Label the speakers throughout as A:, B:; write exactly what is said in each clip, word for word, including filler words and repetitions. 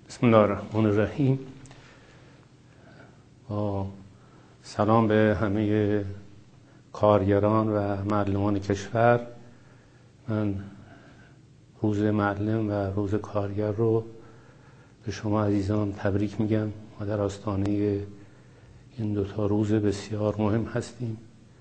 A: بسم الله الرحمن الرحیم. با سلام به همه کارگران و معلمان کشور. من روز معلم و روز کارگر رو به شما عزیزان تبریک میگم. ما در آستانه این دوتا روز بسیار مهم هستیم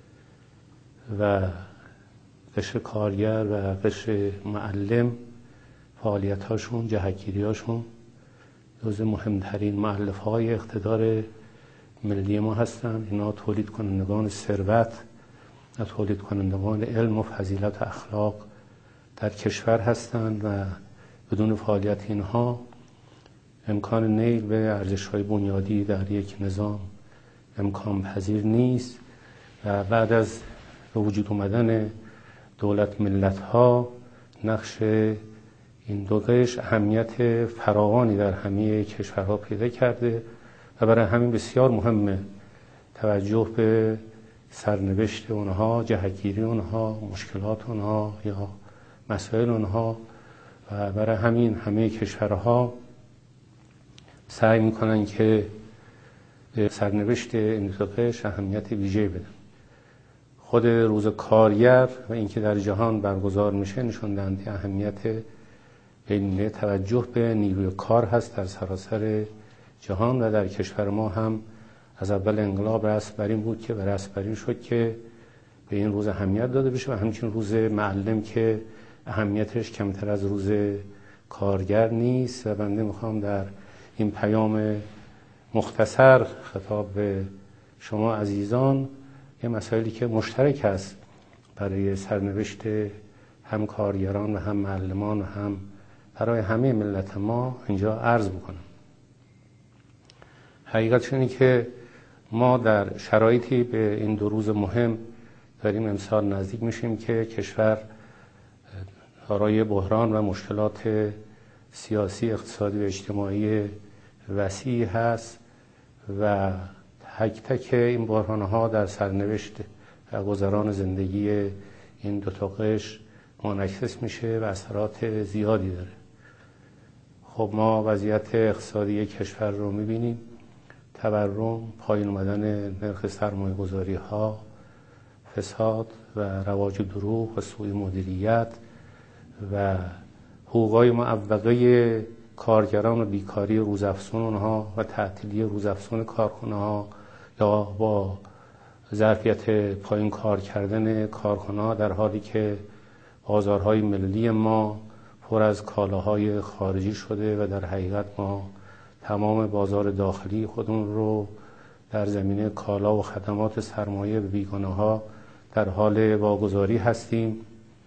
A: و قشر کارگر و قشر معلم فعالیت‌هاشون، جهت‌گیری‌هاشون جز مهمترین مؤلفه‌های اقتدار ملی ما هستند. اینا تولید کنندگان ثروت و تولید کنندگان علم و فضیلت و اخلاق در کشور هستند و بدون فعالیت اینها امکان نیل به ارزش‌های بنیادی در یک نظام امکان پذیر نیست و بعد از به وجود آمدن دولت ملت‌ها نقش این دو قشر اهمیت فراوانی در همه کشورها پیدا کرده و برای همین بسیار مهمه توجه به سرنوشت اونها، جهت‌گیری اونها، مشکلات اونها یا مسائل اونها و برای همین همه کشورها سعی میکنن که به سرنوشت این دو قشر اهمیت ویژه‌ای بدن. خود روز کارگر و اینکه در جهان برگزار میشه نشون دهنده اهمیت بین توجه به نیروی کار هست در سراسر جهان و در کشور ما هم از اول انقلاب رسم بر این بود که و رسم بر این شد که به این روز اهمیت داده بشه و همچنین روز معلم که اهمیتش کمتر از روز کارگر نیست. و بنده میخوام در این پیام مختصر خطاب به شما عزیزان یه مسائلی که مشترک است برای سرنوشت هم کارگران و هم معلمان و هم برای همه ملت ما اینجا عرض بکنم. حقیقتش اینه که ما در شرایطی به این دو روز مهم داریم امسال نزدیک میشیم که کشور دارای بحران و مشکلات سیاسی، اقتصادی و اجتماعی وسیعی هست و تک تک این بحران‌ها در سرنوشت و گذران زندگی این دو تا قشر منعکس میشه و اثرات زیادی داره. خب ما وضعیت اقتصادی کشور رو میبینیم، تورم، پایین اومدن نرخ سرمایه گذاری ها، فساد و رواج دروغ و سوء مدیریت و حقوقای معوقه کارگران و بیکاری روزافزون اونها و تعطیلی روزافزون کارخانه ها یا با ظرفیت پایین کار کردن کارخانه ها در حالی که بازارهای ملی ما پر از کالاهای خارجی شده و در حقیقت ما تمام بازار داخلی خودمون رو در زمینه کالا و خدمات سرمایه به بیگانه ها در حال واگذاری هستیم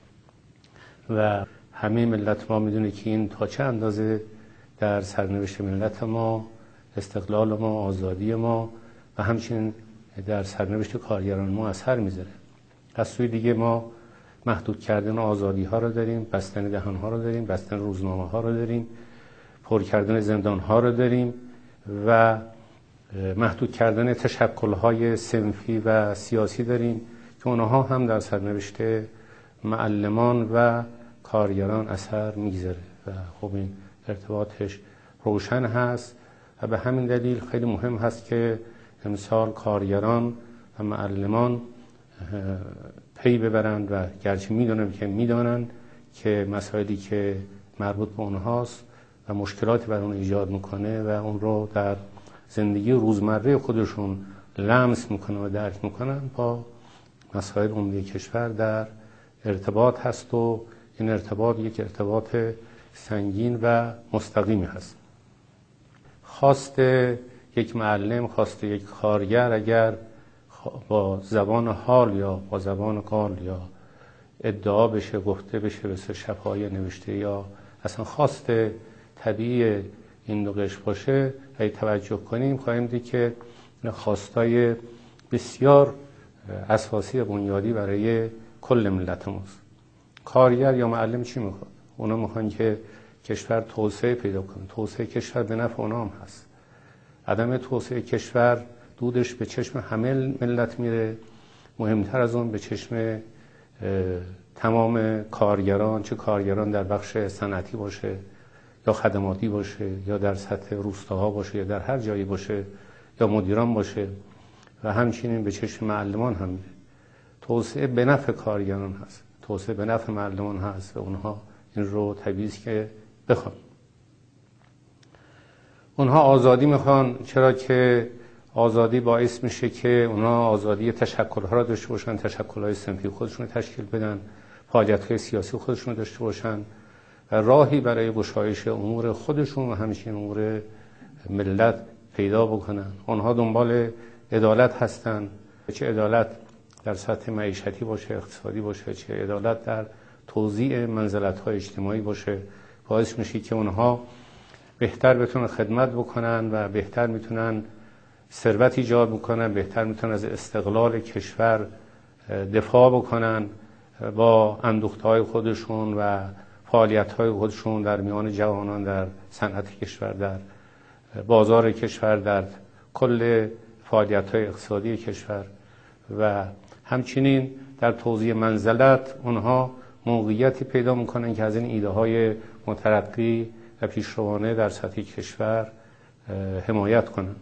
A: و همه ملت ما میدونه که این تا چه اندازه در سرنوشت ملت ما، استقلال ما، آزادی ما و همچنین در سرنوشت کارگران ما اثر میذاره. از سوی دیگه ما محدود کردن آزادی ها رو داریم، بستن دهان ها رو داریم، بستن روزنامه ها رو داریم، پر کردن زندان ها رو داریم و محدود کردن تشکل های صنفی و سیاسی داریم که اونها هم در سرنوشت معلمان و کارگران اثر میگذاره و خب این ارتباطش روشن هست و به همین دلیل خیلی مهم هست که امسال کارگران و معلمان پی ببرند و گرچه میدونم که میدانن که مسائلی که مربوط به اونهاست و مشکلاتی بر اون ایجاد میکنه و اون رو در زندگی روزمره خودشون لمس میکنه و درک میکنن با مسائل عمده کشور در ارتباط هست و این ارتباط یک ارتباط سنگین و مستقیمی هست. خواست یک معلم، خواست یک کارگر اگر با زبان حال یا با زبان قال یا ادعا بشه، گفته بشه به شفاهی نوشته یا اصلا خواست طبیعی این دو قشر باشه، اگه توجه کنیم خواهیم دید که خواستای بسیار اساسی و بنیادی برای کل ملت ماست. کارگر یا معلم چی میخواد؟ اونا میخوان که کشور توسعه پیدا کنه. توسعه کشور به نفع اونا هم هست. عدم توسعه کشور دودش به چشم همه ملت میره، مهمتر از اون به چشم تمام کارگران، چه کارگران در بخش صنعتی باشه یا خدماتی باشه یا در سطح روستاها باشه یا در هر جایی باشه یا مدیران باشه و همچنین به چشم معلمان هم میره. توسعه به نفع کارگران هست، توسعه به نفع معلمان هست و اونها این رو طبیعی است که بخوان. اونها آزادی میخوان، چرا که آزادی باعث میشه که اونها آزادی تشکل‌ها را داشته باشن، تشکل‌های صنفی خودشون رو تشکیل بدن، فعالیت‌های سیاسی خودشون رو داشته باشن و راهی برای گشایش امور خودشون و همچنین امور ملت پیدا بکنن. اونها دنبال عدالت هستن، چه عدالت در سطح معیشتی باشه، اقتصادی باشه، چه عدالت در توزیع منزلت‌های اجتماعی باشه. باعث میشه که اونها بهتر بتونن خدمت بکنن و بهتر میتونن ثروت ایجاد بکنن، بهتر میتونن از استقلال کشور دفاع بکنن با اندوخته‌های خودشون و فعالیت‌های خودشون در میان جوانان، در صنعت کشور، در بازار کشور، در کل فعالیت‌های اقتصادی کشور و همچنین در توزیع منزلت اونها موقعیتی پیدا میکنن که از این ایده‌های مترقی و پیشروانه در سطح کشور حمایت کنن.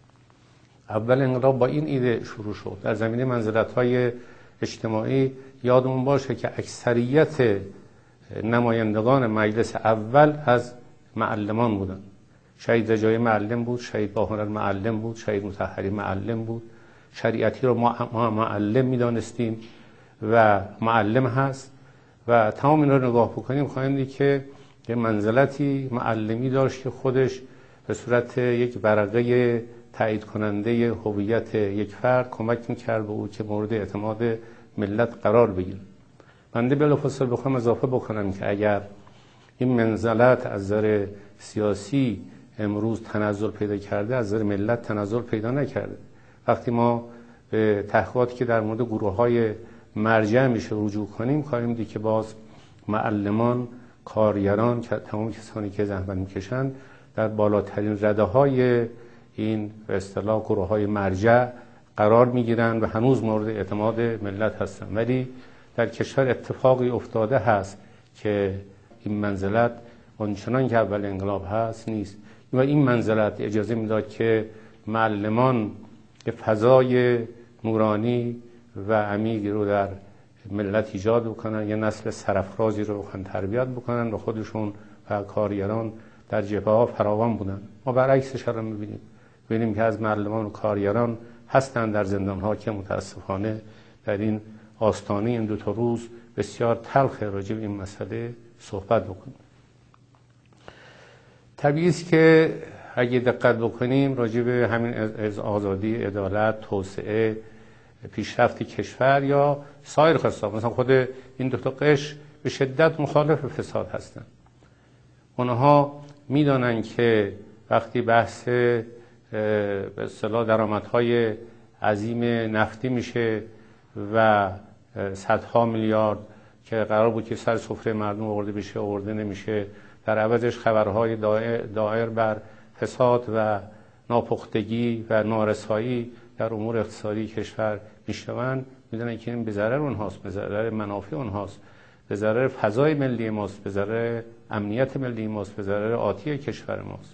A: اول انقلاب با این ایده شروع شد. در زمینه منزلت‌های اجتماعی یادمون باشه که اکثریت نمایندگان مجلس اول از معلمان بودن. شهید رجایی معلم بود، شهید باهنر معلم بود، شهید مطهری معلم بود. شریعتی رو ما معلم می‌دانستیم و معلم هست و تمام اینا رو نگاه بکنیم خواهیم دید که یه منزلتی معلمی داشت که خودش به صورت یک ورقه تایید کننده هویت یک فرد کمک می‌کرد به او که مورد اعتماد ملت قرار بگیره. بنده بلافاصله بخوام اضافه بکنم که اگر این منزلت از نظر سیاسی امروز تنزل پیدا کرده، از نظر ملت تنزل پیدا نکرده. وقتی ما به تحقیقاتی که در مورد گروه‌های مرجع میشه رجوع کنیم خواهیم دید که باز معلمان، کارگران، تمام کسانی که زحمت میکشن در بالاترین رده‌های این به اصطلاح گروه‌های مرجع قرار میگیرن و هنوز مورد اعتماد ملت هستن. ولی در کشور اتفاقی افتاده هست که این منزلت آنچنان که اول انقلاب هست نیست و این منزلت اجازه میداد که معلمان که فضای نورانی و عمیقی رو در ملت ایجاد بکنن، یه نسل سرافرازی رو بخوان تربیت بکنن و خودشون و کارگران در جبهه‌ها فراوان بودن. ما برعکسش رو می‌بینیم. ببینیم که از معلمان و کارگران هستن در زندان‌ها که متاسفانه در این آستانه این دو تا روز بسیار تلخ راجع به این مسئله صحبت بکنیم. طبیعی است که اگه دقت بکنیم راجع به همین از آزادی، عدالت، توسعه، پیشرفت کشور یا سایر خصائص، مثلا خود این دو تا قشر به شدت مخالف فساد هستند. اونها میدانن که وقتی بحث به اصطلاح درآمدهای عظیم نفتی میشه و صدها میلیارد که قرار بود که سر سفره مردم آورده بشه آورده نمیشه، در عوضش خبرهای دائر بر فساد و ناپختگی و نارسایی در امور اقتصادی کشور میشنوند، میدونن که این به ضرر اونهاست، به ضرر منافع اونهاست، به ضرر فضای ملی ماست، به ضرر امنیت ملی ماست، به ضرر آتی کشور ماست.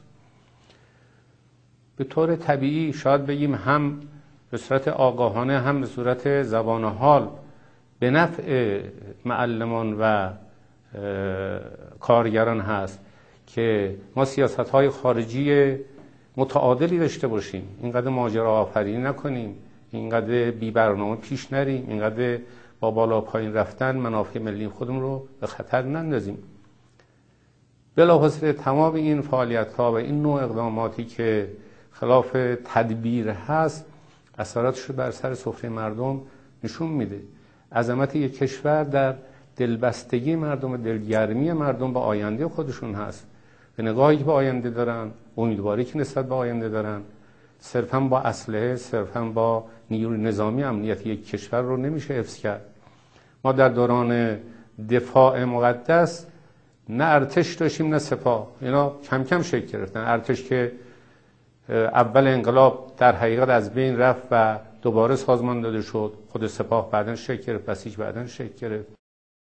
A: به طور طبیعی شاید بگیم هم به صورت آگاهانه هم به صورت زبان حال به نفع معلمان و کارگران هست که ما سیاست‌های خارجی متعادلی داشته باشیم، اینقدر ماجرا آفرینی نکنیم، اینقدر بی برنامه پیش نریم، اینقدر با بالا پایین رفتن منافع ملی خودمون رو به خطر نندازیم. بلافاصله تمام این فعالیت‌ها و این نوع اقداماتی که خلاف تدبیر هست اثراتش رو بر سر سفره مردم نشون میده. عظمت یک کشور در دلبستگی مردم و دلگرمی مردم به آینده خودشون هست، به نگاهی که به آینده دارن، امیدواری که نسبت به آینده دارن. صرفاً با اسلحه، صرفاً با نیروی نظامی امنیت یک کشور رو نمیشه حفظ کرد. ما در دوران دفاع مقدس نه ارتش داشتیم نه سپاه، اینا کم کم شکل گرفتن. ارتش که اول انقلاب در حقیقت از بین رفت و دوباره سازمان داده شد، خود سپاه بعداً شکل گرفت، بسیج بعداً شکل گرفت.